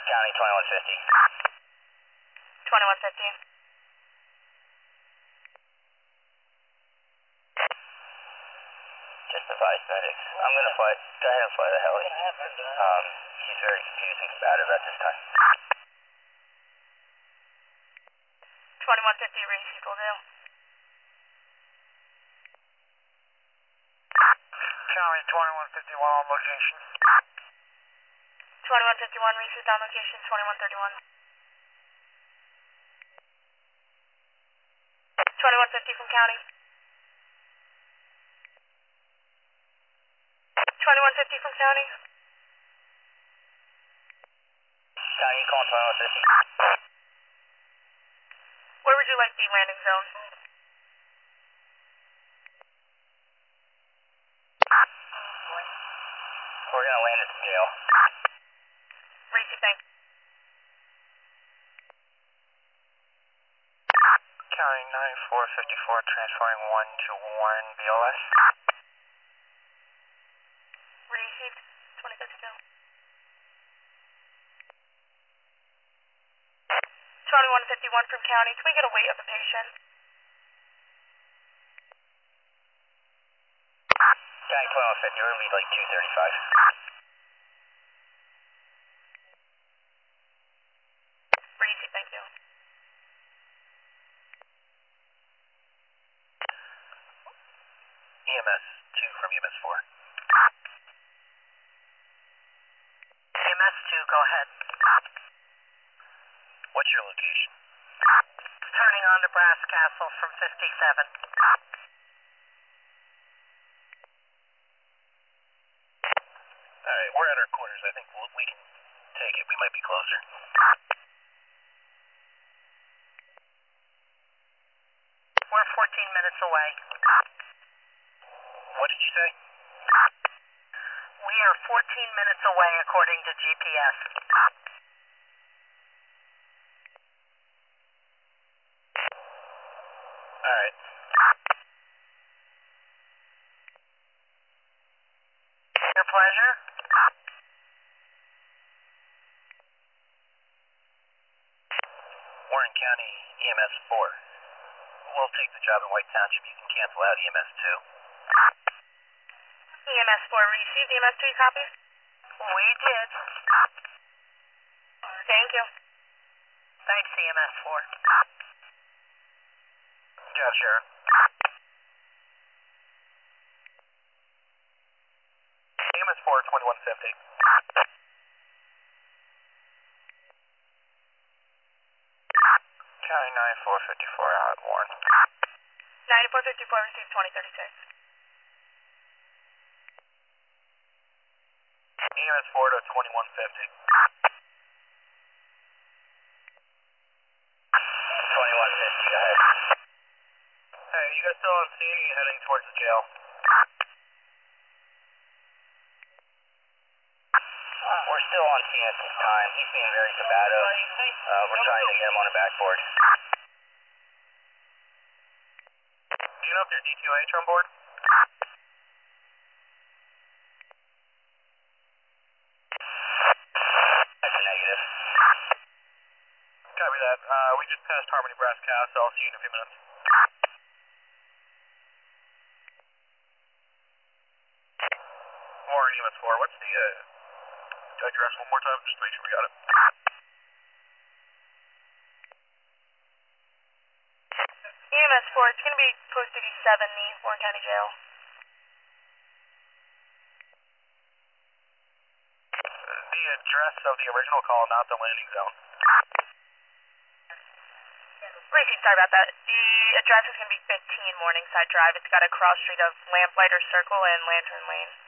County 2150. 2150. Just advise medics. I'm gonna go ahead and fly the heli. He's very confused and combative at this time. 2150 received, will do. County 2151 on location. 2151 received on location, 2131. 2150 from County. 2150 from County. County, you calling 2150? Where would you like the landing zone? We're gonna land at the jail. Received, thank you. County 9454 transferring 1 to Warren BLS. Received, 2052. 2151 from County. Can we get a weight of the patient? County 2150, we're gonna be like 235. Received, thank you. EMS 2 from EMS 4. EMS 2, go ahead. What's your location? Turning on to Brass Castle from 57. Alright, we're at our quarters. I think we can take it. We might be closer. We're 14 minutes away. What did you say? We are 14 minutes away according to GPS. Alright. Your pleasure. Warren County, EMS 4. We'll take the job in White Township. You can cancel out EMS 2. EMS 4 received. EMS 3 copy? We did. Thank you. Thanks, EMS 4. Yeah, Sharon. EMS 4, 2150. County 9454 out, Warren. 9454 received, 2036. EMS 4 to 2150. 2150, go ahead. Hey, you guys still on scene? Or are you heading towards the jail? We're still on scene at this time. He's being very combative. We're trying to get him on a backboard. Do you know if your DQH on board? That's a negative. Copy that. We just passed Harmony Brass Castle. I'll see you in a few minutes. Warren EMS 4, what's the address one more time? Just to make sure we got it. EMS 4, it's going to be posted East 7, the Warren County Jail. The address of the original call, not the landing zone. Received, sorry about that. The address is going to be 15 Morningside Drive. It's got a cross street of Lamplighter Circle and Lantern Lane.